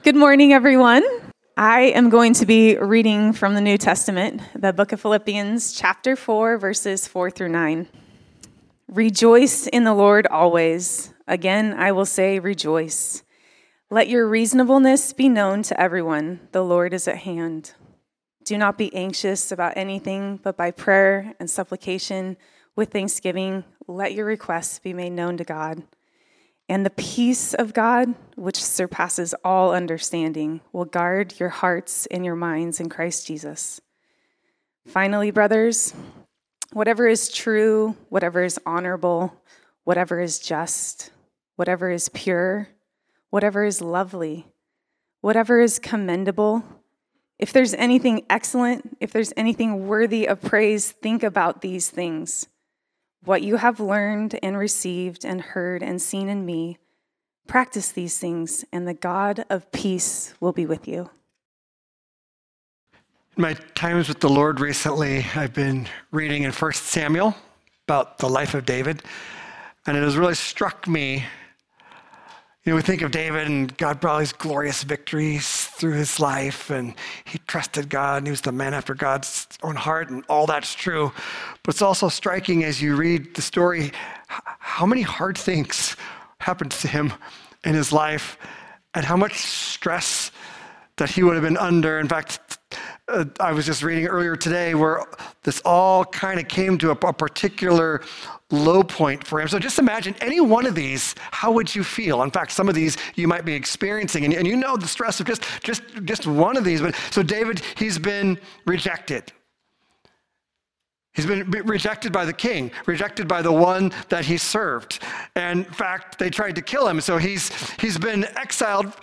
Good morning, everyone. I am going to be reading from the New Testament, the book of Philippians, chapter 4, verses 4 through 9. Rejoice in the Lord always. Again, I will say rejoice. Let your reasonableness be known to everyone. The Lord is at hand. Do not be anxious about anything, but by prayer and supplication with thanksgiving, let your requests be made known to God. And the peace of God, which surpasses all understanding, will guard your hearts and your minds in Christ Jesus. Finally, brothers, whatever is true, whatever is honorable, whatever is just, whatever is pure, whatever is lovely, whatever is commendable, if there's anything excellent, if there's anything worthy of praise, think about these things. What you have learned and received and heard and seen in me, practice these things, and the God of peace will be with you. In my times with the Lord recently, I've been reading in 1 Samuel about the life of David, and it has really struck me. We think of David and God brought these glorious victories through his life, and he trusted God, and he was the man after God's own heart, and all that's true. But it's also striking as you read the story, how many hard things happened to him in his life, and how much stress that he would have been under. In fact, I was just reading earlier today where this all kind of came to a particular low point for him. So just imagine any one of these, how would you feel? In fact, some of these you might be experiencing, and you know the stress of just one of these. But so David, he's been rejected. He's been rejected by the king, rejected by the one that he served. And in fact, they tried to kill him. So he's been exiled.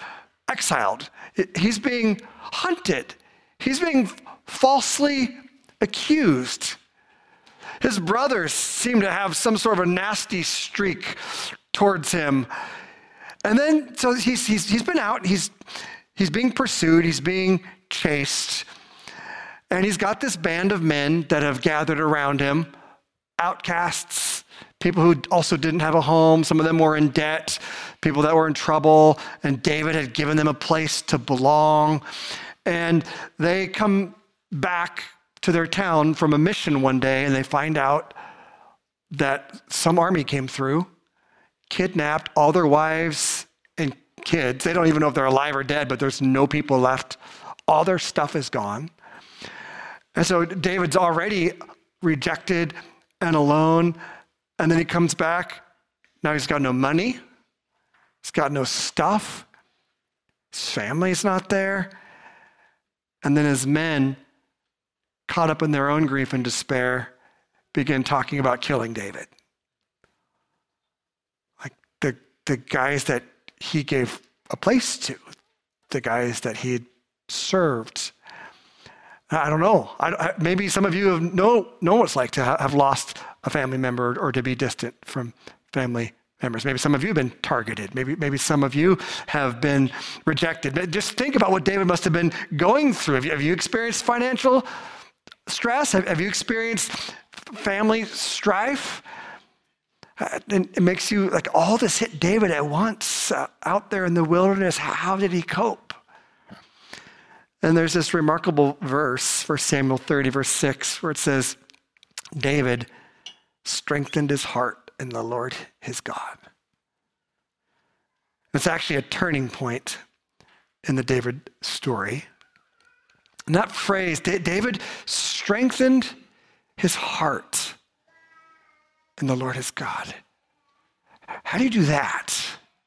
He's being hunted. He's being falsely accused. His brothers seem to have some sort of a nasty streak towards him. And then, so he's been out, he's being pursued, he's being chased. And he's got this band of men that have gathered around him, outcasts, people who also didn't have a home. Some of them were in debt, people that were in trouble, and David had given them a place to belong. And they come back to their town from a mission one day, and they find out that some army came through, kidnapped all their wives and kids. They don't even know if they're alive or dead, but there's no people left. All their stuff is gone. And so David's already rejected and alone, and then he comes back. Now he's got no money. He's got no stuff. His family's not there. And then his men, caught up in their own grief and despair, begin talking about killing David. Like the guys that he gave a place to, the guys that he had served. I don't know. Maybe some of you know what it's like to have lost a family member or to be distant from family members. Maybe some of you have been targeted. Maybe some of you have been rejected. Just think about what David must have been going through. Have you experienced financial stress? Have you experienced family strife? And it makes you like all this hit David at once out there in the wilderness. How did he cope? And there's this remarkable verse, 1 Samuel 30, verse 6, where it says, David strengthened his heart in the Lord his God. It's actually a turning point in the David story. And that phrase, David strengthened his heart in the Lord his God. How do you do that?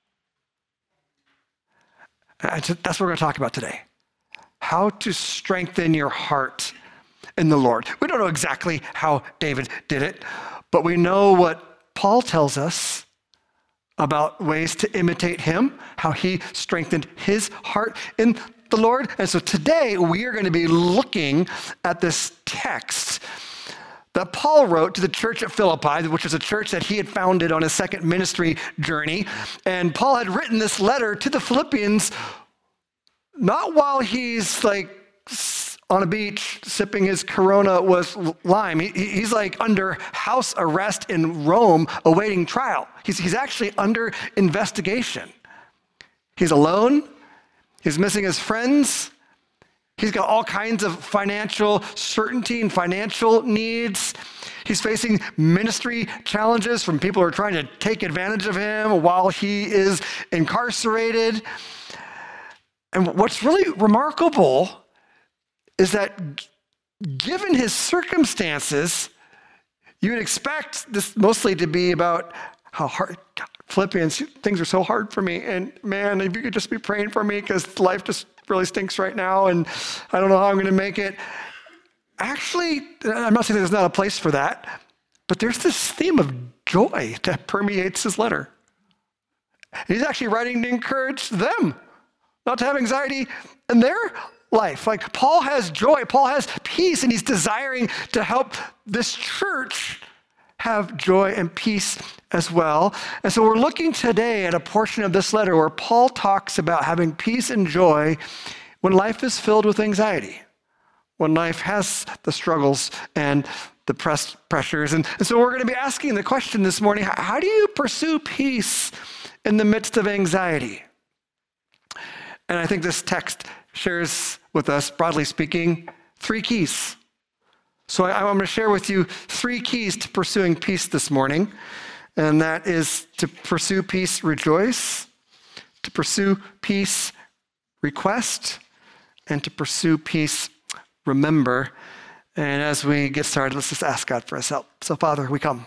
That's what we're going to talk about today. How to strengthen your heart in the Lord. We don't know exactly how David did it, but we know what Paul tells us about ways to imitate him, how he strengthened his heart in the Lord. And so today we are going to be looking at this text that Paul wrote to the church at Philippi, which was a church that he had founded on his second ministry journey. And Paul had written this letter to the Philippians not while he's like on a beach sipping his Corona with lime. He's like under house arrest in Rome awaiting trial. He's actually under investigation. He's alone. He's missing his friends. He's got all kinds of financial certainty and financial needs. He's facing ministry challenges from people who are trying to take advantage of him while he is incarcerated. And what's really remarkable is that given his circumstances, you would expect this mostly to be about how hard, Philippians, things are so hard for me. And man, if you could just be praying for me because life just really stinks right now and I don't know how I'm going to make it. Actually, I'm not saying there's not a place for that, but there's this theme of joy that permeates his letter. He's actually writing to encourage them not to have anxiety in their life. Like Paul has joy, Paul has peace, and he's desiring to help this church have joy and peace as well. And so we're looking today at a portion of this letter where Paul talks about having peace and joy when life is filled with anxiety, when life has the struggles and the pressures. And so we're going to be asking the question this morning, how do you pursue peace in the midst of anxiety? And I think this text shares with us, broadly speaking, 3 keys. So I'm going to share with you 3 keys to pursuing peace this morning. And that is to pursue peace, rejoice, to pursue peace, request, and to pursue peace, remember. And as we get started, let's just ask God for his help. So Father, we come.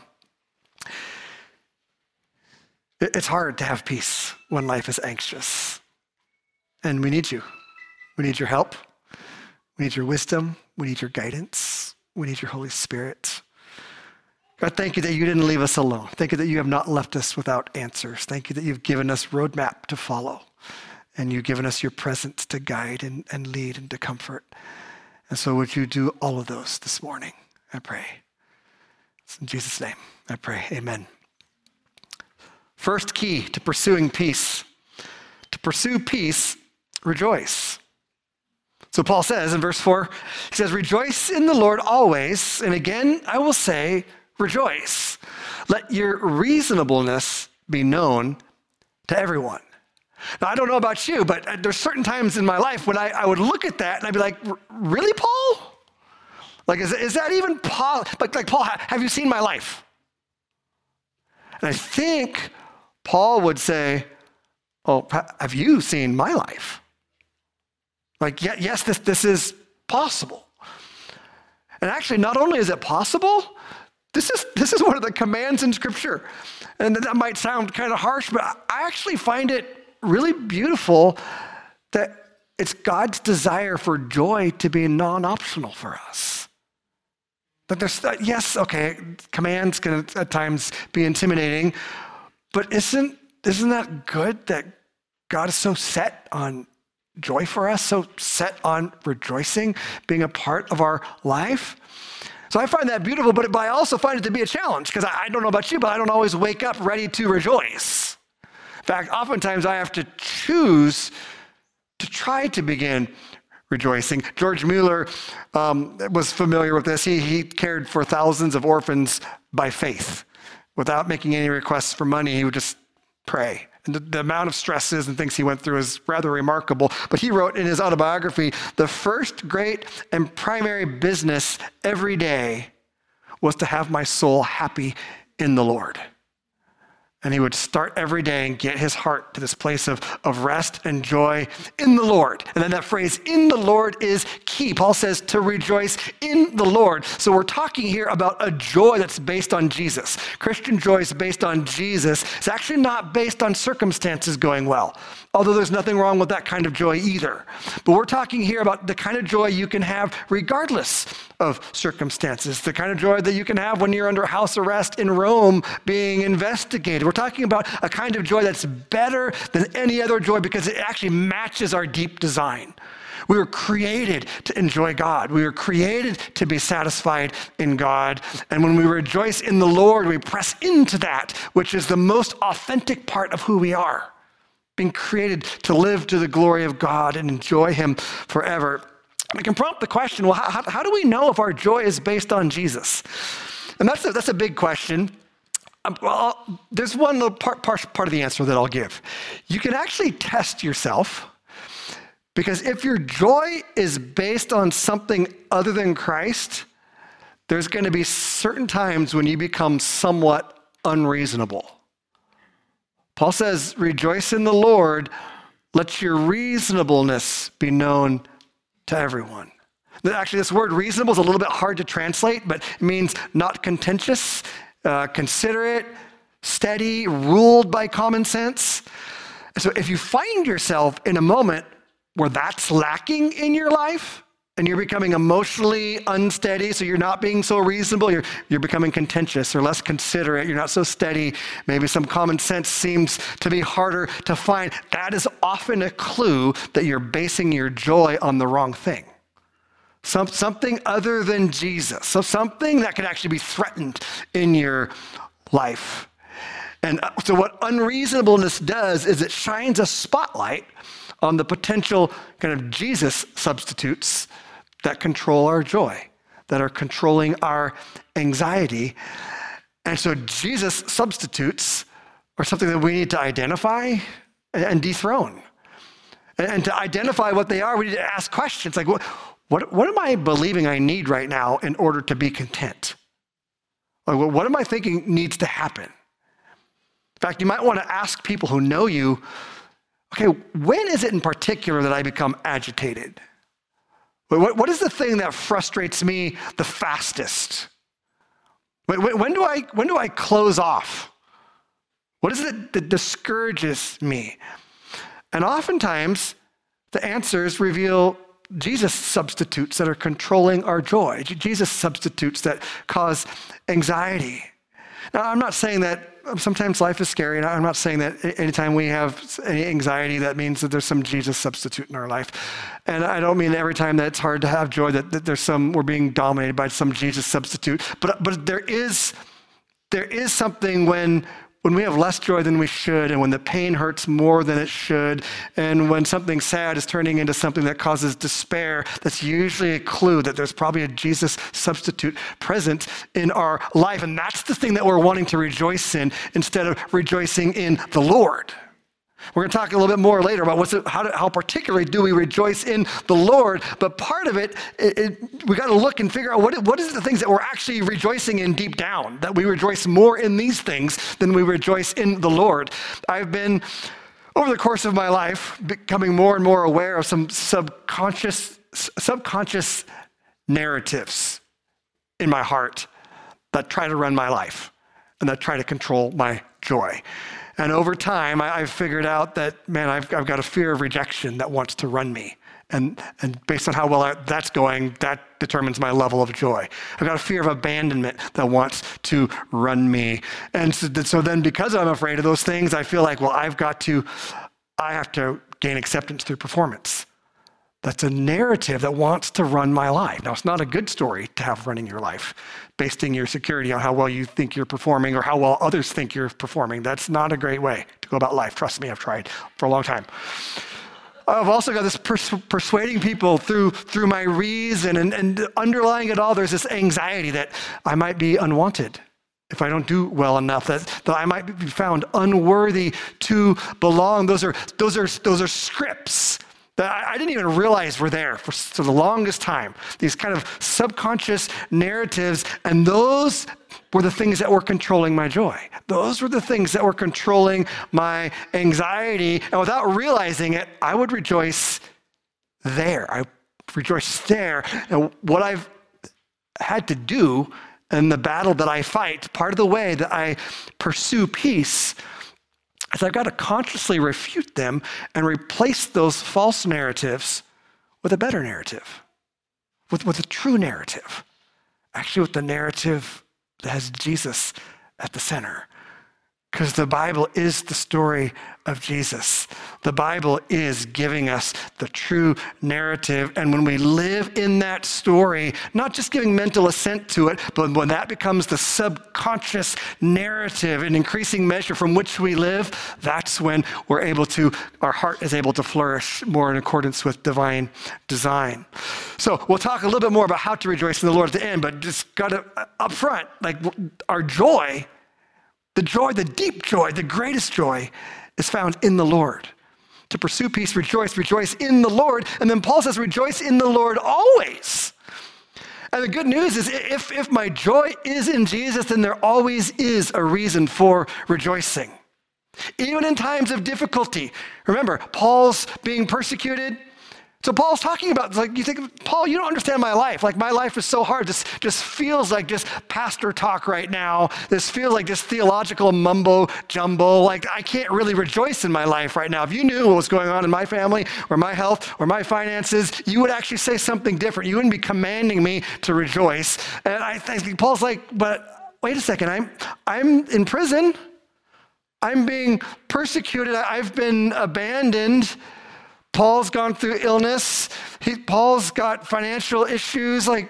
It's hard to have peace when life is anxious. And we need you. We need your help. We need your wisdom. We need your guidance. We need your Holy Spirit. God, thank you that you didn't leave us alone. Thank you that you have not left us without answers. Thank you that you've given us roadmap to follow. And you've given us your presence to guide and lead and to comfort. And so would you do all of those this morning, I pray. It's in Jesus' name, I pray, amen. First key to pursuing peace. To pursue peace, rejoice. So Paul says in verse 4, he says, rejoice in the Lord always. And again, I will say, rejoice. Let your reasonableness be known to everyone. Now, I don't know about you, but there's certain times in my life when I would look at that and I'd be like, really, Paul? Like, is that even Paul? Like, Paul, have you seen my life? And I think Paul would say, oh, have you seen my life? Like, yes, this is possible. And actually, not only is it possible, this is one of the commands in Scripture. And that might sound kind of harsh, but I actually find it really beautiful that it's God's desire for joy to be non-optional for us. That there's, yes, okay, commands can at times be intimidating, but isn't that good that God is so set on joy for us, so set on rejoicing, being a part of our life? So I find that beautiful, but I also find it to be a challenge because I don't know about you, but I don't always wake up ready to rejoice. In fact, oftentimes I have to choose to try to begin rejoicing. George Mueller was familiar with this. He cared for thousands of orphans by faith. Without making any requests for money, he would just pray. And the amount of stresses and things he went through is rather remarkable. But he wrote in his autobiography, the first great and primary business every day was to have my soul happy in the Lord. And he would start every day and get his heart to this place of rest and joy in the Lord. And then that phrase, in the Lord, is key. Paul says to rejoice in the Lord. So we're talking here about a joy that's based on Jesus. Christian joy is based on Jesus. It's actually not based on circumstances going well, although there's nothing wrong with that kind of joy either. But we're talking here about the kind of joy you can have regardless of circumstances, the kind of joy that you can have when you're under house arrest in Rome being investigated. We're talking about a kind of joy that's better than any other joy because it actually matches our deep design. We were created to enjoy God. We were created to be satisfied in God. And when we rejoice in the Lord, we press into that, which is the most authentic part of who we are, being created to live to the glory of God and enjoy him forever. We can prompt the question, well, how do we know if our joy is based on Jesus? And that's a big question. Well, there's one little part of the answer that I'll give. You can actually test yourself Because if your joy is based on something other than Christ, there's going to be certain times when you become somewhat unreasonable. Paul says, rejoice in the Lord, let your reasonableness be known to everyone. Actually, this word reasonable is a little bit hard to translate, but it means not contentious, considerate, steady, ruled by common sense. So if you find yourself in a moment where that's lacking in your life, and you're becoming emotionally unsteady, so you're not being so reasonable, you're becoming contentious or less considerate, you're not so steady, maybe some common sense seems to be harder to find, that is often a clue that you're basing your joy on the wrong thing. Something other than Jesus, so something that could actually be threatened in your life. And so what unreasonableness does is it shines a spotlight on the potential kind of Jesus substitutes that control our joy, that are controlling our anxiety. And so Jesus substitutes are something that we need to identify and dethrone. And to identify what they are, we need to ask questions like, what am I believing I need right now in order to be content? Like, what am I thinking needs to happen? In fact, you might want to ask people who know you, okay, when is it in particular that I become agitated? What is the thing that frustrates me the fastest? When do I close off? What is it that discourages me? And oftentimes, the answers reveal Jesus substitutes that are controlling our joy, Jesus substitutes that cause anxiety. Now, I'm not saying that sometimes life is scary, and I'm not saying that anytime we have any anxiety, that means that there's some Jesus substitute in our life. And I don't mean every time that it's hard to have joy that we're being dominated by some Jesus substitute. But there is something when we have less joy than we should, and when the pain hurts more than it should, and when something sad is turning into something that causes despair, that's usually a clue that there's probably a Jesus substitute present in our life. And that's the thing that we're wanting to rejoice in instead of rejoicing in the Lord. We're going to talk a little bit more later about how particularly do we rejoice in the Lord. But part of it we got to look and figure out what is the things that we're actually rejoicing in deep down, that we rejoice more in these things than we rejoice in the Lord. I've been, over the course of my life, becoming more and more aware of some subconscious narratives in my heart that try to run my life and that try to control my joy. And over time, I've figured out that, man, I've got a fear of rejection that wants to run me. And based on how well that's going, that determines my level of joy. I've got a fear of abandonment that wants to run me. And so then because I'm afraid of those things, I feel like, well, I have to gain acceptance through performance. That's a narrative that wants to run my life. Now, it's not a good story to have running your life, basing your security on how well you think you're performing or how well others think you're performing. That's not a great way to go about life. Trust me, I've tried for a long time. I've also got this persuading people through my reason, and underlying it all, there's this anxiety that I might be unwanted if I don't do well enough, that I might be found unworthy to belong. Those are scripts that I didn't even realize were there for the longest time. These kind of subconscious narratives, and those were the things that were controlling my joy. Those were the things that were controlling my anxiety, and without realizing it, I would rejoice there. I rejoice there. And what I've had to do in the battle that I fight, part of the way that I pursue peace, is I've got to consciously refute them and replace those false narratives with a better narrative, with a true narrative, actually with the narrative that has Jesus at the center. Because the Bible is the story of Jesus. The Bible is giving us the true narrative. And when we live in that story, not just giving mental assent to it, but when that becomes the subconscious narrative in increasing measure from which we live, that's when our heart is able to flourish more in accordance with divine design. So we'll talk a little bit more about how to rejoice in the Lord at the end, but just got to up front, like our joy, the deep joy, the greatest joy is found in the Lord. to pursue peace, rejoice in the Lord. And then Paul says, rejoice in the Lord always. And the good news is if my joy is in Jesus, then there always is a reason for rejoicing. Even in times of difficulty. Remember, Paul's being persecuted. So Paul's talking about, like, you think, Paul, you don't understand my life. Like, my life is so hard. This just feels like just pastor talk right now. This feels like just theological mumbo jumbo. Like, I can't really rejoice in my life right now. If you knew what was going on in my family or my health or my finances, you would actually say something different. You wouldn't be commanding me to rejoice. And I think Paul's like, but wait a second, I'm in prison. I'm being persecuted. I've been abandoned. Paul's gone through illness. Paul's got financial issues. And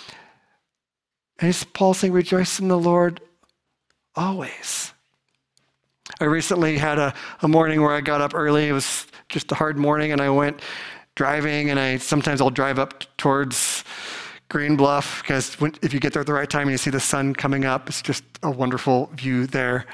Paul's saying, rejoice in the Lord always. I recently had a morning where I got up early. It was just a hard morning, and I went driving, and sometimes I'll drive up towards Green Bluff, because if you get there at the right time and you see the sun coming up, it's just a wonderful view there.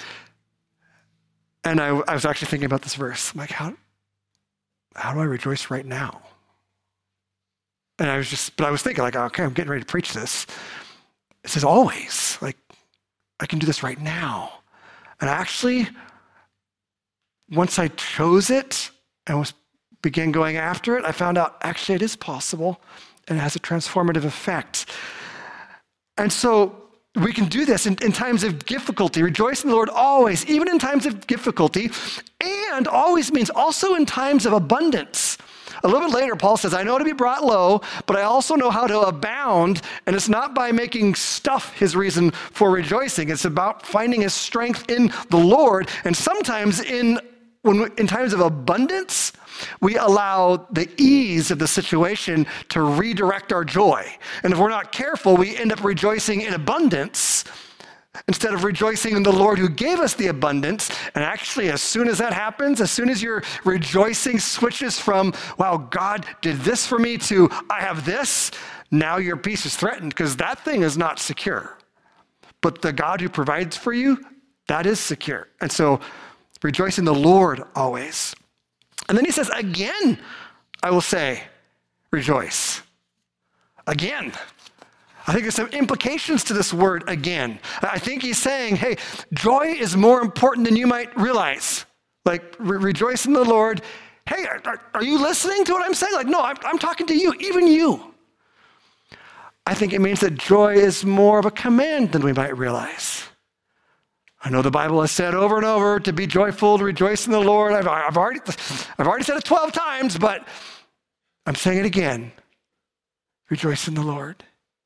And I was actually thinking about this verse. I'm like, how do I rejoice right now? And I was thinking, like, okay, I'm getting ready to preach this. It says always, like, I can do this right now. And actually, once I chose it and began going after it, I found out actually it is possible and it has a transformative effect. And so we can do this in times of difficulty. Rejoice in the Lord always, even in times of difficulty. And always means also in times of abundance. A little bit later, Paul says, I know to be brought low, but I also know how to abound. And it's not by making stuff his reason for rejoicing. It's about finding his strength in the Lord. And sometimes in times of abundance, we allow the ease of the situation to redirect our joy. And if we're not careful, we end up rejoicing in abundance instead of rejoicing in the Lord who gave us the abundance. And actually, as soon as that happens, as soon as your rejoicing switches from, wow, God did this for me, to I have this, now your peace is threatened because that thing is not secure. But the God who provides for you, that is secure. And so rejoice in the Lord always. And then he says, again, I will say, rejoice. Again. I think there's some implications to this word again. I think he's saying, hey, joy is more important than you might realize. Like, rejoice in the Lord. Hey, are you listening to what I'm saying? Like, no, I'm talking to you, even you. I think it means that joy is more of a command than we might realize. I know the Bible has said over and over to be joyful, to rejoice in the Lord. I've already said it 12 times, but I'm saying it again. Rejoice in the Lord.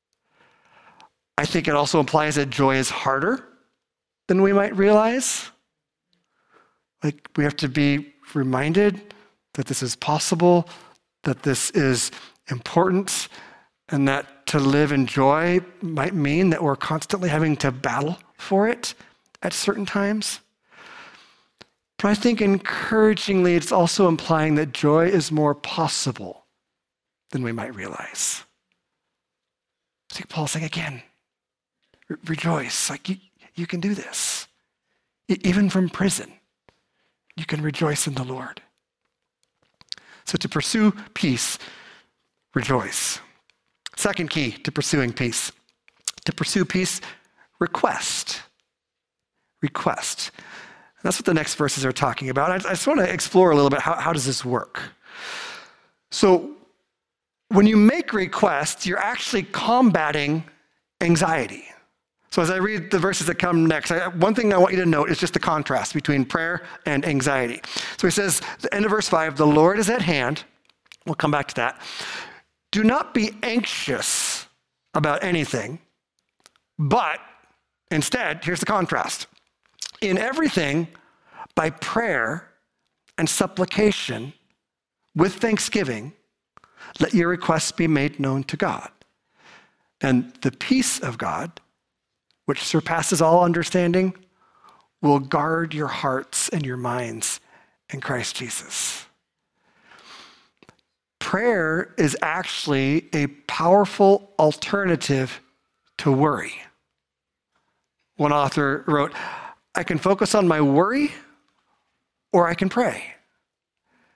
I think it also implies that joy is harder than we might realize. Like, we have to be reminded that this is possible, that this is important, and that to live in joy might mean that we're constantly having to battle for it at certain times. But I think encouragingly, it's also implying that joy is more possible than we might realize. I think Paul's saying again, rejoice. Like, you can do this. Even from prison, you can rejoice in the Lord. So to pursue peace, rejoice. Second key to pursuing peace. To pursue peace, request. Request. And that's what the next verses are talking about. I just want to explore a little bit, how does this work? So when you make requests, you're actually combating anxiety. So as I read the verses that come next, one thing I want you to note is just the contrast between prayer and anxiety. So he says, the end of verse 5, the Lord is at hand. We'll come back to that. Do not be anxious about anything, but instead, here's the contrast. In everything, by prayer and supplication, with thanksgiving, let your requests be made known to God. And the peace of God, which surpasses all understanding, will guard your hearts and your minds in Christ Jesus. Prayer is actually a powerful alternative to worry. One author wrote, I can focus on my worry or I can pray.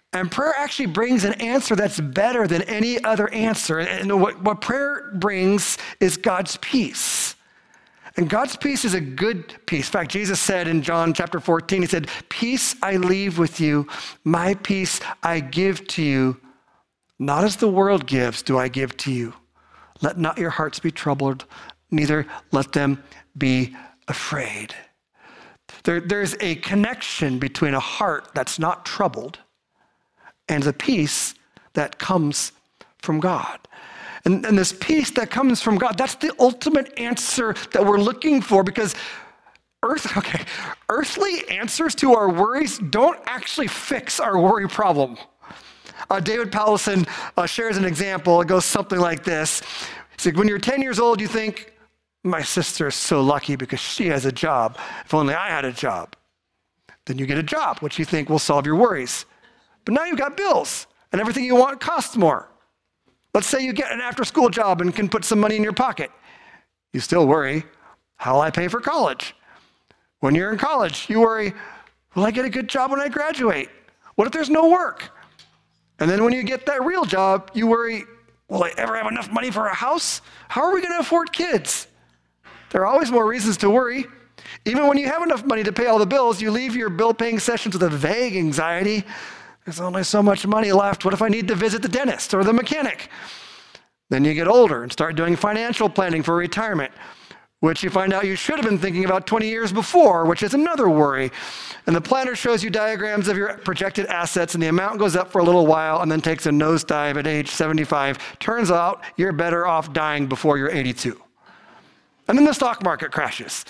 And prayer actually brings an answer that's better than any other answer. And what prayer brings is God's peace. And God's peace is a good peace. In fact, Jesus said in John chapter 14, he said, "Peace I leave with you, my peace I give to you. Not as the world gives do I give to you. Let not your hearts be troubled, neither let them be afraid." There's a connection between a heart that's not troubled and the peace that comes from God. And this peace that comes from God, that's the ultimate answer that we're looking for, because earthly answers to our worries don't actually fix our worry problem. David Powlison shares an example. It goes something like this. He's like, when you're 10 years old, you think, my sister is so lucky because she has a job. If only I had a job. Then you get a job, which you think will solve your worries. But now you've got bills, and everything you want costs more. Let's say you get an after-school job and can put some money in your pocket. You still worry, how will I pay for college? When you're in college, you worry, will I get a good job when I graduate? What if there's no work? And then when you get that real job, you worry, will I ever have enough money for a house? How are we going to afford kids? There are always more reasons to worry. Even when you have enough money to pay all the bills, you leave your bill-paying sessions with a vague anxiety. There's only so much money left. What if I need to visit the dentist or the mechanic? Then you get older and start doing financial planning for retirement, which you find out you should have been thinking about 20 years before, which is another worry. And the planner shows you diagrams of your projected assets, and the amount goes up for a little while and then takes a nosedive at age 75. Turns out you're better off dying before you're 82. And then the stock market crashes.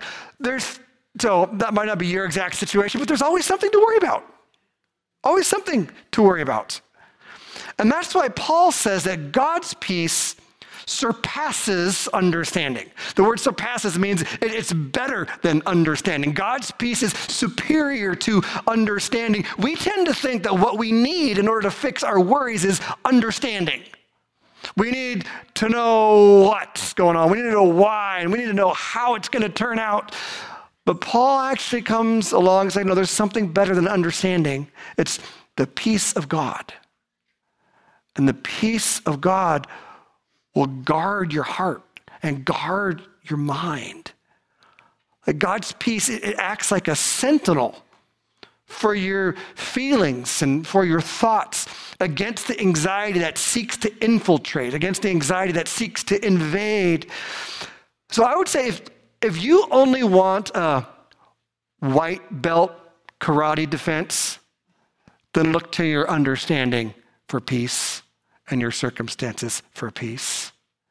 So that might not be your exact situation, but there's always something to worry about. Always something to worry about. And that's why Paul says that God's peace surpasses understanding. The word surpasses means it's better than understanding. God's peace is superior to understanding. We tend to think that what we need in order to fix our worries is understanding. We need to know what's going on. We need to know why, and we need to know how it's going to turn out. But Paul actually comes along and says, no, there's something better than understanding. It's the peace of God. And the peace of God will guard your heart and guard your mind. Like God's peace, it acts like a sentinel for your feelings and for your thoughts against the anxiety that seeks to infiltrate, against the anxiety that seeks to invade. So I would say if you only want a white belt karate defense, then look to your understanding for peace and your circumstances for peace.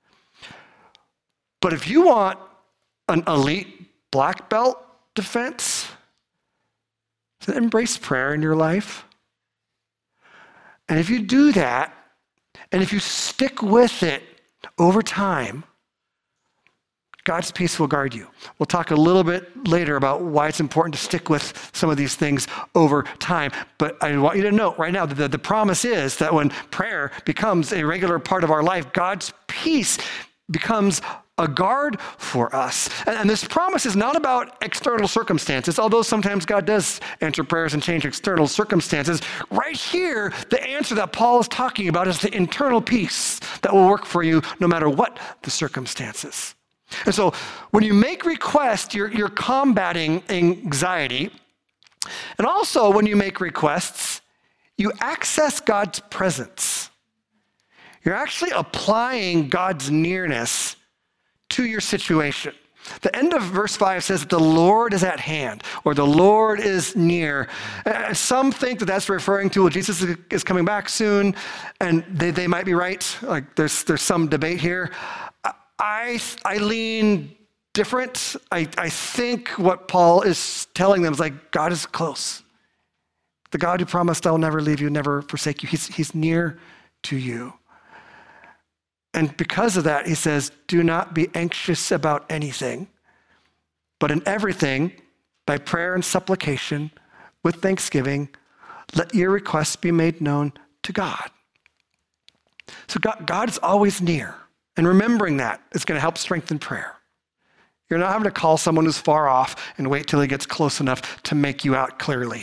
But if you want an elite black belt defense, then embrace prayer in your life. And if you do that, and if you stick with it over time, God's peace will guard you. We'll talk a little bit later about why it's important to stick with some of these things over time. But I want you to note right now that the promise is that when prayer becomes a regular part of our life, God's peace becomes a guard for us. And this promise is not about external circumstances, although sometimes God does answer prayers and change external circumstances. Right here, the answer that Paul is talking about is the internal peace that will work for you no matter what the circumstances. And so when you make requests, you're combating anxiety. And also when you make requests, you access God's presence. You're actually applying God's nearness to your situation. The end of verse 5 says that the Lord is at hand, or the Lord is near. Some think that that's referring to, well, Jesus is coming back soon, and they might be right. Like there's some debate here. I lean different. I think what Paul is telling them is like, God is close. The God who promised, I will never leave you, never forsake you. He's near to you. And because of that, he says, do not be anxious about anything, but in everything, by prayer and supplication, with thanksgiving, let your requests be made known to God. So God is always near. And remembering that is going to help strengthen prayer. You're not having to call someone who's far off and wait till he gets close enough to make you out clearly.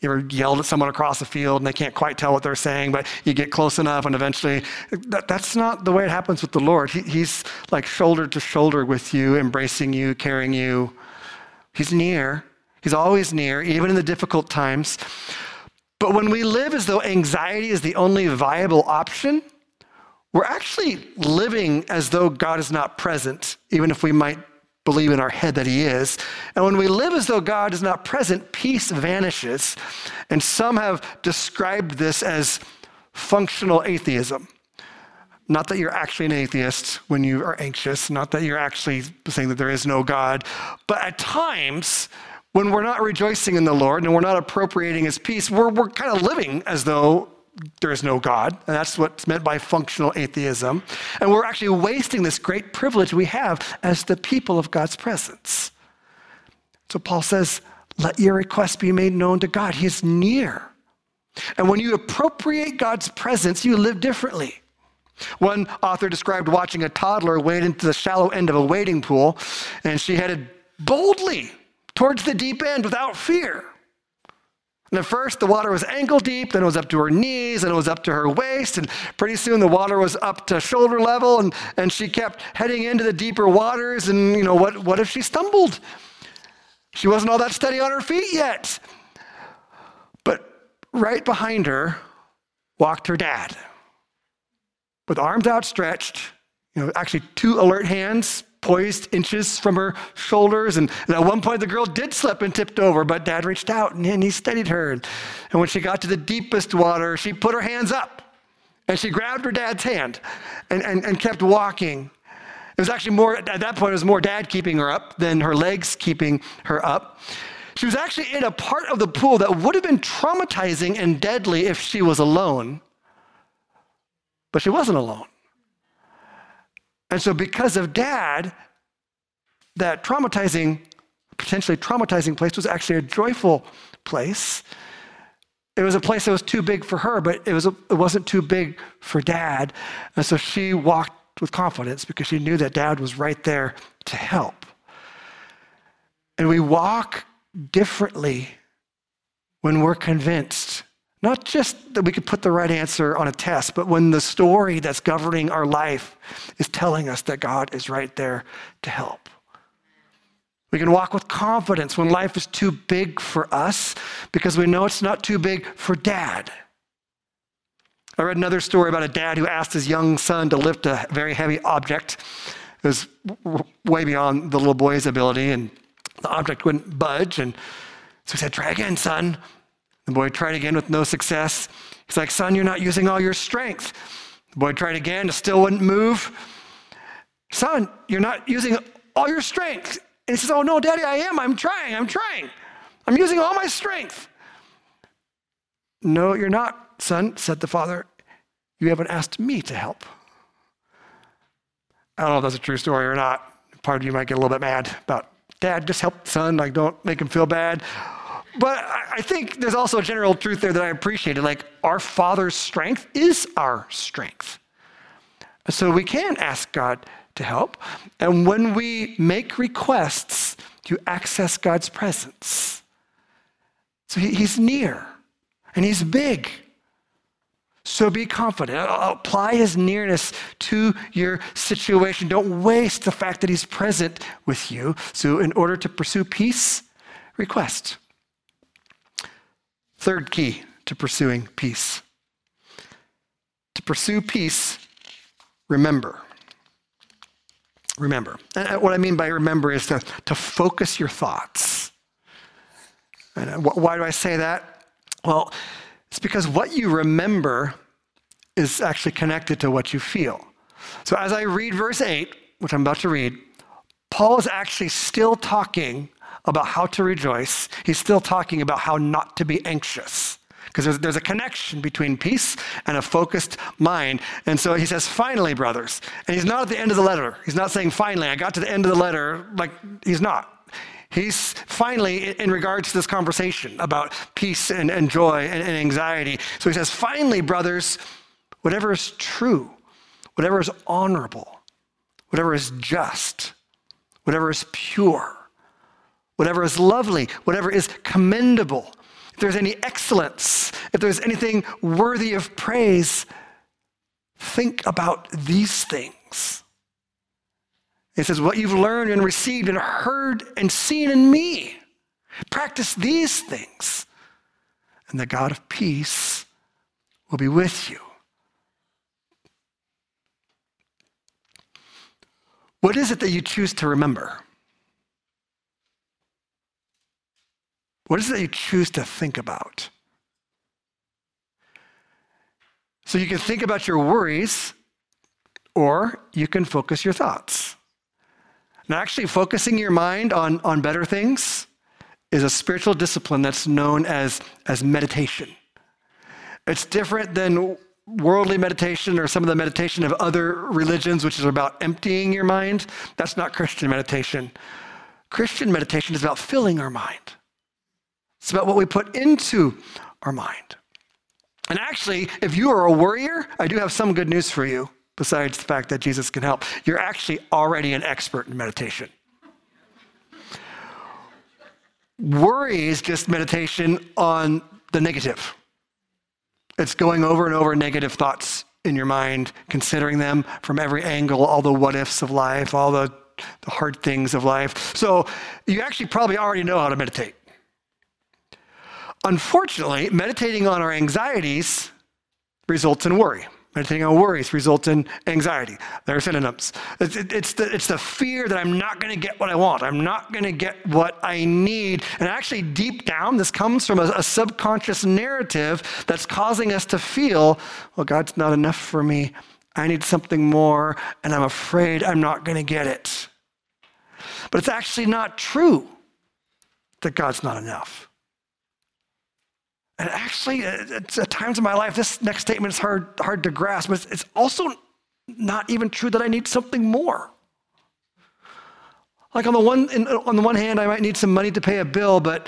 You ever yelled at someone across the field and they can't quite tell what they're saying, but you get close enough and eventually, that's not the way it happens with the Lord. He's like shoulder to shoulder with you, embracing you, carrying you. He's near. He's always near, even in the difficult times. But when we live as though anxiety is the only viable option, we're actually living as though God is not present, even if we might believe in our head that he is. And when we live as though God is not present, peace vanishes. And some have described this as functional atheism. Not that you're actually an atheist when you are anxious, not that you're actually saying that there is no God, but at times when we're not rejoicing in the Lord and we're not appropriating his peace, we're kind of living as though there is no God. And that's what's meant by functional atheism. And we're actually wasting this great privilege we have as the people of God's presence. So Paul says, let your requests be made known to God. He is near. And when you appropriate God's presence, you live differently. One author described watching a toddler wade into the shallow end of a wading pool, and she headed boldly towards the deep end without fear. And at first, the water was ankle deep, then it was up to her knees, and it was up to her waist, and pretty soon the water was up to shoulder level, and she kept heading into the deeper waters, and what if she stumbled? She wasn't all that steady on her feet yet. But right behind her walked her dad, with arms outstretched, actually two alert hands poised inches from her shoulders. And at one point, the girl did slip and tipped over, but Dad reached out and he steadied her. And when she got to the deepest water, she put her hands up and she grabbed her dad's hand and kept walking. It was actually more, at that point, it was more Dad keeping her up than her legs keeping her up. She was actually in a part of the pool that would have been traumatizing and deadly if she was alone. But she wasn't alone. And so because of Dad, that potentially traumatizing place was actually a joyful place. It was a place that was too big for her, but it wasn't too big for Dad. And so she walked with confidence because she knew that Dad was right there to help. And we walk differently when we're convinced, not just that we could put the right answer on a test, but when the story that's governing our life is telling us that God is right there to help. We can walk with confidence when life is too big for us because we know it's not too big for Dad. I read another story about a dad who asked his young son to lift a very heavy object. It was way beyond the little boy's ability, and the object wouldn't budge. And so he said, "Try again, son." The boy tried again with no success. He's like, "Son, you're not using all your strength." The boy tried again, it still wouldn't move. "Son, you're not using all your strength." And he says, "Oh no, Daddy, I am. I'm trying. I'm using all my strength." "No, you're not, son," said the father. "You haven't asked me to help." I don't know if that's a true story or not. Part of you might get a little bit mad about, "Dad, just help son, don't make him feel bad." But I think there's also a general truth there that I appreciated. Like, our Father's strength is our strength. So we can ask God to help. And when we make requests, you access God's presence. So he's near and he's big. So be confident. Apply his nearness to your situation. Don't waste the fact that he's present with you. So in order to pursue peace, request. Third key to pursuing peace. To pursue peace, remember. Remember. And what I mean by remember is to focus your thoughts. And why do I say that? Well, it's because what you remember is actually connected to what you feel. So as I read verse 8, which I'm about to read, Paul is actually still talking about how to rejoice. He's still talking about how not to be anxious, because there's a connection between peace and a focused mind. And so he says, "Finally, brothers." And he's not at the end of the letter. He's not saying, "Finally, I got to the end of the letter." Like, he's not. He's finally in regards to this conversation about peace and joy and anxiety. So he says, "Finally, brothers, whatever is true, whatever is honorable, whatever is just, whatever is pure, whatever is lovely, whatever is commendable, if there's any excellence, if there's anything worthy of praise, think about these things. It says, what you've learned and received and heard and seen in me, practice these things, and the God of peace will be with you. What is it that you choose to remember? What is it that you choose to think about? So you can think about your worries, or you can focus your thoughts. Now, actually focusing your mind on better things is a spiritual discipline that's known as meditation. It's different than worldly meditation or some of the meditation of other religions, which is about emptying your mind. That's not Christian meditation. Christian meditation is about filling our mind. It's about what we put into our mind. And actually, if you are a worrier, I do have some good news for you, besides the fact that Jesus can help. You're actually already an expert in meditation. Worry is just meditation on the negative. It's going over and over negative thoughts in your mind, considering them from every angle, all the what-ifs of life, all the hard things of life. So you actually probably already know how to meditate. Unfortunately, meditating on our anxieties results in worry. Meditating on worries results in anxiety. They're synonyms. It's the fear that I'm not going to get what I want. I'm not going to get what I need. And actually, deep down, this comes from a subconscious narrative that's causing us to feel, well, God's not enough for me. I need something more, and I'm afraid I'm not going to get it. But it's actually not true that God's not enough. And actually, at times in my life, this next statement is hard to grasp, but it's also not even true that I need something more. Like on the one hand, I might need some money to pay a bill, but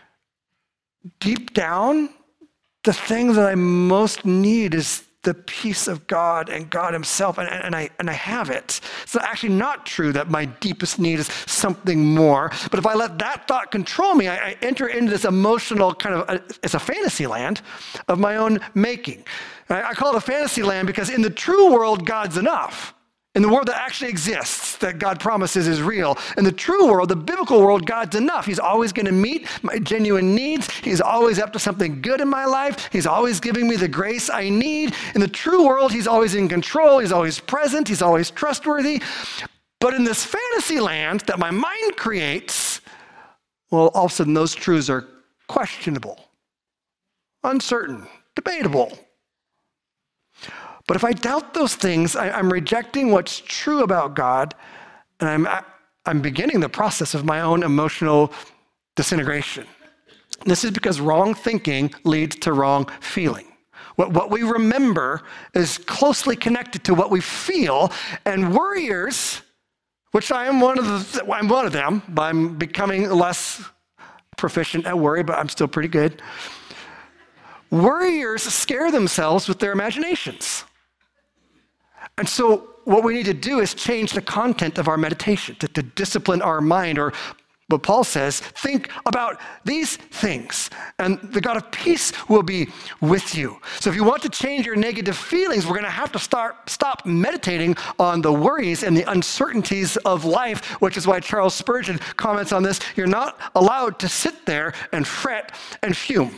deep down, the thing that I most need is the peace of God and God himself, and I have it. It's actually not true that my deepest need is something more, but if I let that thought control me, I enter into this emotional kind of, it's a fantasy land of my own making. I call it a fantasy land because in the true world, God's enough. In the world that actually exists, that God promises is real. In the true world, the biblical world, God's enough. He's always going to meet my genuine needs. He's always up to something good in my life. He's always giving me the grace I need. In the true world, he's always in control. He's always present. He's always trustworthy. But in this fantasy land that my mind creates, well, all of a sudden those truths are questionable, uncertain, debatable. But if I doubt those things, I'm rejecting what's true about God, and I'm beginning the process of my own emotional disintegration. This is because wrong thinking leads to wrong feeling. What we remember is closely connected to what we feel, and worriers, which I'm one of them, but I'm becoming less proficient at worry, but I'm still pretty good. Worriers scare themselves with their imaginations. And so what we need to do is change the content of our meditation, to discipline our mind, or what Paul says, think about these things, and the God of peace will be with you. So if you want to change your negative feelings, we're going to have to stop meditating on the worries and the uncertainties of life, which is why Charles Spurgeon comments on this. You're not allowed to sit there and fret and fume.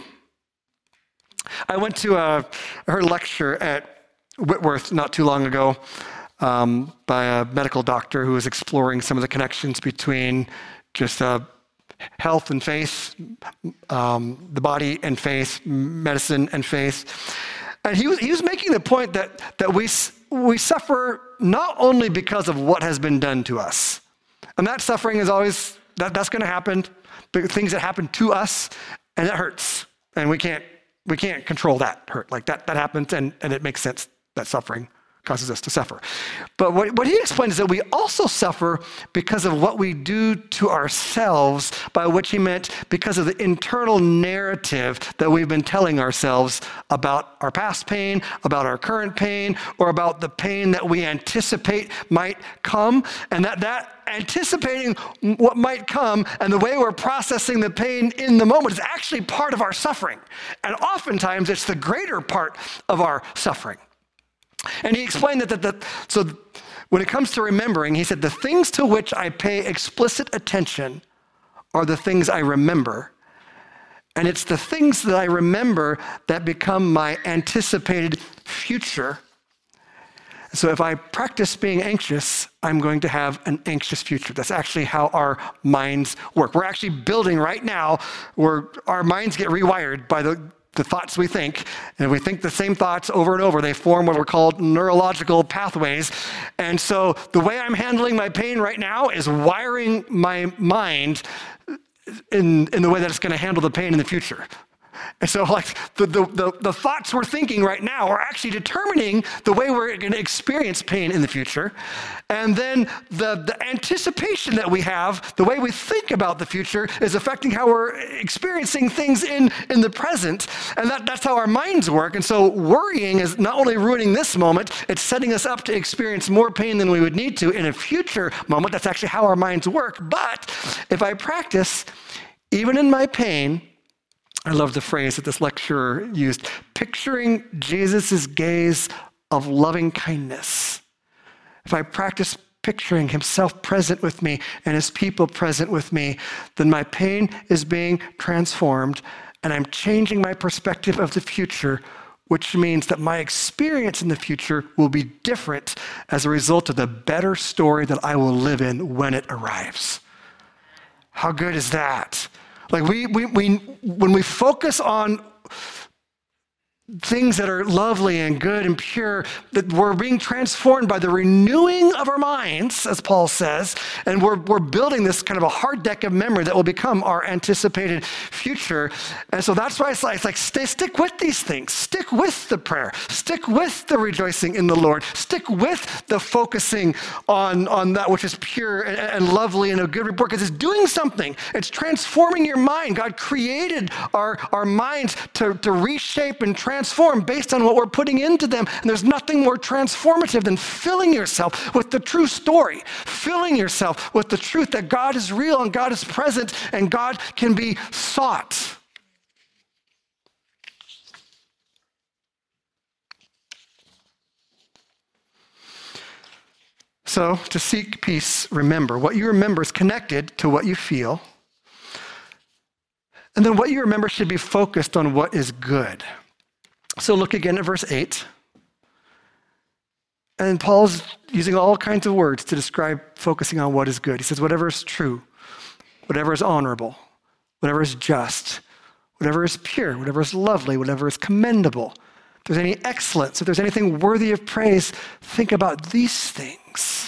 I went to her lecture at Whitworth not too long ago by a medical doctor who was exploring some of the connections between just health and faith, the body and faith, medicine and faith. And he was making the point that we suffer not only because of what has been done to us. And that suffering is always, that's going to happen, things that happen to us, and it hurts. And we can't control that hurt. Like that happens, and it makes sense that suffering causes us to suffer. But what he explained is that we also suffer because of what we do to ourselves, by which he meant because of the internal narrative that we've been telling ourselves about our past pain, about our current pain, or about the pain that we anticipate might come. And that anticipating what might come and the way we're processing the pain in the moment is actually part of our suffering. And oftentimes it's the greater part of our suffering. And he explained so when it comes to remembering, he said, the things to which I pay explicit attention are the things I remember. And it's the things that I remember that become my anticipated future. So if I practice being anxious, I'm going to have an anxious future. That's actually how our minds work. We're actually building right now where our minds get rewired by the thoughts we think. And if we think the same thoughts over and over, they form what are called neurological pathways. And so the way I'm handling my pain right now is wiring my mind in the way that it's going to handle the pain in the future. And so like the thoughts we're thinking right now are actually determining the way we're going to experience pain in the future. And then the anticipation that we have, the way we think about the future, is affecting how we're experiencing things in the present. And that's how our minds work. And so worrying is not only ruining this moment, it's setting us up to experience more pain than we would need to in a future moment. That's actually how our minds work. But if I practice, even in my pain, I love the phrase that this lecturer used, picturing Jesus' gaze of loving kindness. If I practice picturing himself present with me and his people present with me, then my pain is being transformed and I'm changing my perspective of the future, which means that my experience in the future will be different as a result of the better story that I will live in when it arrives. How good is that? Like when we focus on things that are lovely and good and pure, that we're being transformed by the renewing of our minds, as Paul says, and we're building this kind of a hard deck of memory that will become our anticipated future. And so that's why it's like stick with these things. Stick with the prayer. Stick with the rejoicing in the Lord. Stick with the focusing on that which is pure and lovely and a good report, because it's doing something. It's transforming your mind. God created our minds to reshape and transform based on what we're putting into them. And there's nothing more transformative than filling yourself with the true story, filling yourself with the truth that God is real and God is present and God can be sought. So to seek peace, remember. What you remember is connected to what you feel. And then what you remember should be focused on what is good. So look again at verse 8. And Paul's using all kinds of words to describe focusing on what is good. He says, whatever is true, whatever is honorable, whatever is just, whatever is pure, whatever is lovely, whatever is commendable. If there's any excellence, if there's anything worthy of praise, think about these things.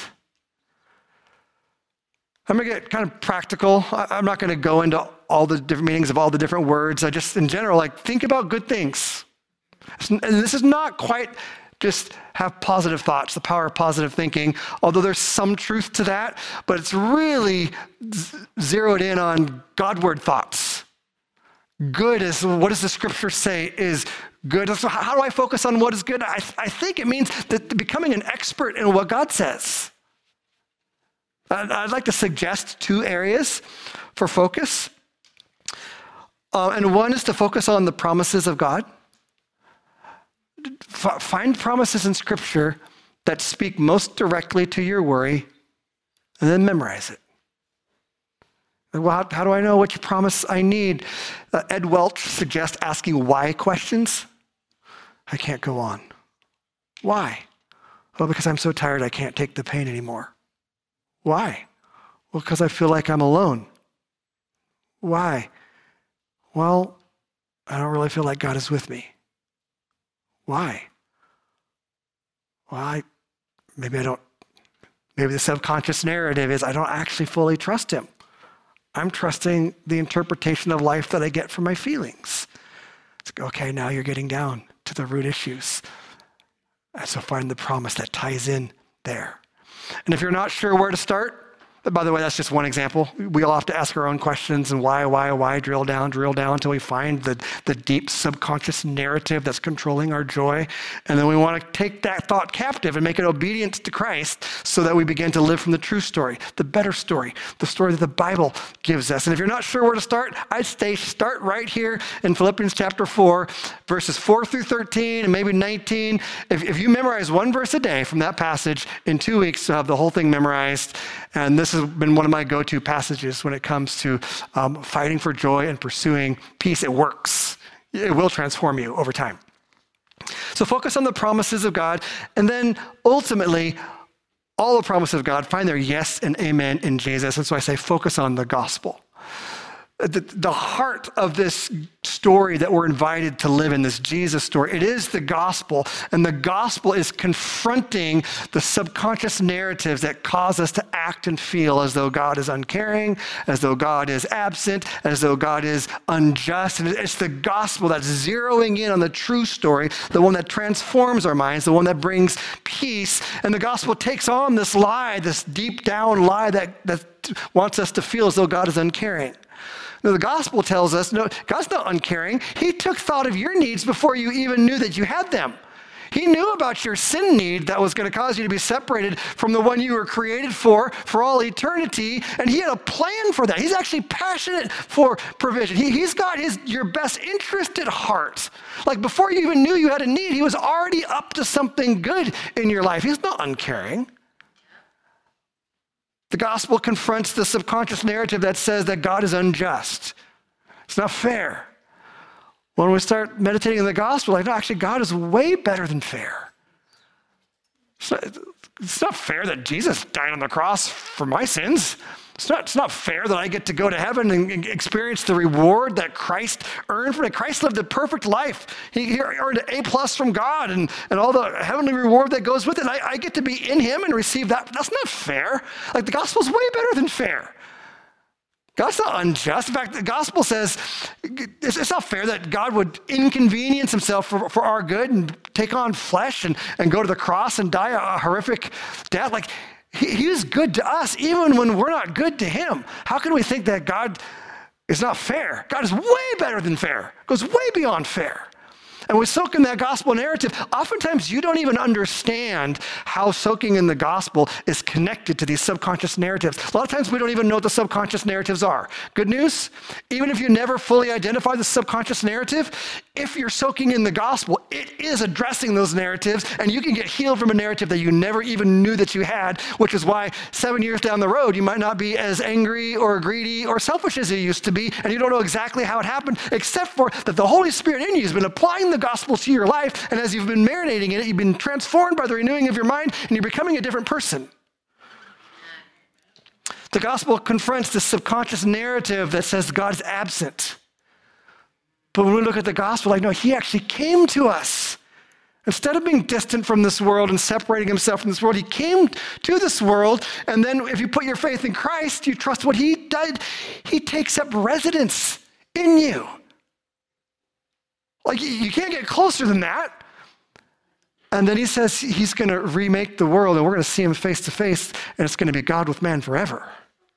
I'm going to get kind of practical. I'm not going to go into all the different meanings of all the different words. I just, in general, think about good things. And this is not quite just have positive thoughts, the power of positive thinking, although there's some truth to that, but it's really zeroed in on Godward thoughts. Good is, what does the scripture say is good? So how do I focus on what is good? I think it means that becoming an expert in what God says. I'd like to suggest two areas for focus. And one is to focus on the promises of God. Find promises in Scripture that speak most directly to your worry, and then memorize it. Well, how do I know which promise I need? Ed Welch suggests asking why questions. I can't go on. Why? Well, because I'm so tired I can't take the pain anymore. Why? Well, because I feel like I'm alone. Why? Well, I don't really feel like God is with me. Why? Well, maybe the subconscious narrative is I don't actually fully trust him. I'm trusting the interpretation of life that I get from my feelings. It's okay, now you're getting down to the root issues. And so find the promise that ties in there. And if you're not sure where to start, by the way, that's just one example. We all have to ask our own questions and why, drill down until we find the deep subconscious narrative that's controlling our joy. And then we want to take that thought captive and make it obedient to Christ so that we begin to live from the true story, the better story, the story that the Bible gives us. And if you're not sure where to start, I'd say start right here in Philippians chapter 4, verses 4 through 13 and maybe 19. If you memorize one verse a day from that passage, in 2 weeks you'll have the whole thing memorized. And this has been one of my go-to passages when it comes to fighting for joy and pursuing peace. It works. It will transform you over time. So focus on the promises of God, and then ultimately, all the promises of God find their yes and amen in Jesus. And so I say focus on the gospel. The heart of this story that we're invited to live in, this Jesus story, it is the gospel. And the gospel is confronting the subconscious narratives that cause us to act and feel as though God is uncaring, as though God is absent, as though God is unjust. And it's the gospel that's zeroing in on the true story, the one that transforms our minds, the one that brings peace. And the gospel takes on this lie, this deep down lie that wants us to feel as though God is uncaring. No, the gospel tells us, no, God's not uncaring. He took thought of your needs before you even knew that you had them. He knew about your sin need that was going to cause you to be separated from the one you were created for all eternity, and he had a plan for that. He's actually passionate for provision. He's got your best interest at heart. Like before you even knew you had a need, he was already up to something good in your life. He's not uncaring. The gospel confronts the subconscious narrative that says that God is unjust. It's not fair. When we start meditating on the gospel, like, no, actually, God is way better than fair. It's not fair that Jesus died on the cross for my sins. It's not fair that I get to go to heaven and experience the reward that Christ earned from it. Christ lived a perfect life. He earned an A+ from God and all the heavenly reward that goes with it. I get to be in him and receive that. That's not fair. Like the gospel's way better than fair. God's not unjust. In fact, the gospel says it's not fair that God would inconvenience himself for our good and take on flesh and go to the cross and die a horrific death. Like, he is good to us even when we're not good to him. How can we think that God is not fair? God is way better than fair. Goes way beyond fair. And we soak in that gospel narrative. Oftentimes, you don't even understand how soaking in the gospel is connected to these subconscious narratives. A lot of times, we don't even know what the subconscious narratives are. Good news, even if you never fully identify the subconscious narrative, if you're soaking in the gospel, it is addressing those narratives, and you can get healed from a narrative that you never even knew that you had, which is why 7 years down the road, you might not be as angry or greedy or selfish as you used to be, and you don't know exactly how it happened, except for that the Holy Spirit in you has been applying the gospel to your life, and as you've been marinating in it, you've been transformed by the renewing of your mind, and you're becoming a different person. The gospel confronts the subconscious narrative that says God is absent. But when we look at the gospel, like, no, he actually came to us. Instead of being distant from this world and separating himself from this world, he came to this world, and then if you put your faith in Christ, you trust what he did, he takes up residence in you. Like, you can't get closer than that. And then he says he's going to remake the world, and we're going to see him face to face, and it's going to be God with man forever.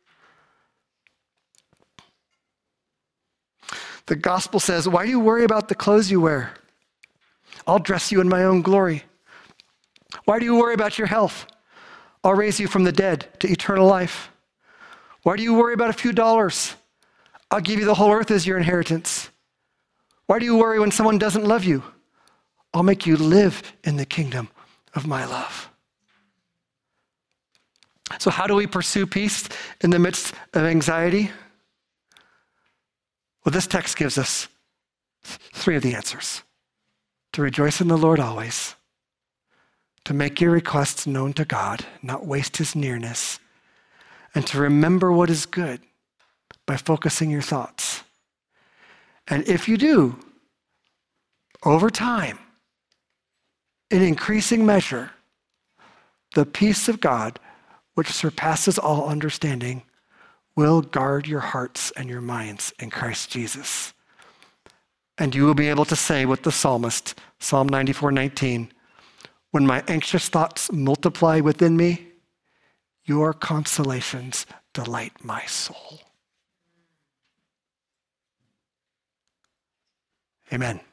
The gospel says, why do you worry about the clothes you wear? I'll dress you in my own glory. Why do you worry about your health? I'll raise you from the dead to eternal life. Why do you worry about a few dollars? I'll give you the whole earth as your inheritance. Why do you worry when someone doesn't love you? I'll make you live in the kingdom of my love. So how do we pursue peace in the midst of anxiety? Well, this text gives us 3 of the answers. To rejoice in the Lord always, to make your requests known to God, not waste his nearness, and to remember what is good by focusing your thoughts. And if you do, over time, in increasing measure, the peace of God, which surpasses all understanding, will guard your hearts and your minds in Christ Jesus. And you will be able to say with the psalmist, Psalm 94:19, When my anxious thoughts multiply within me, your consolations delight my soul. Amen.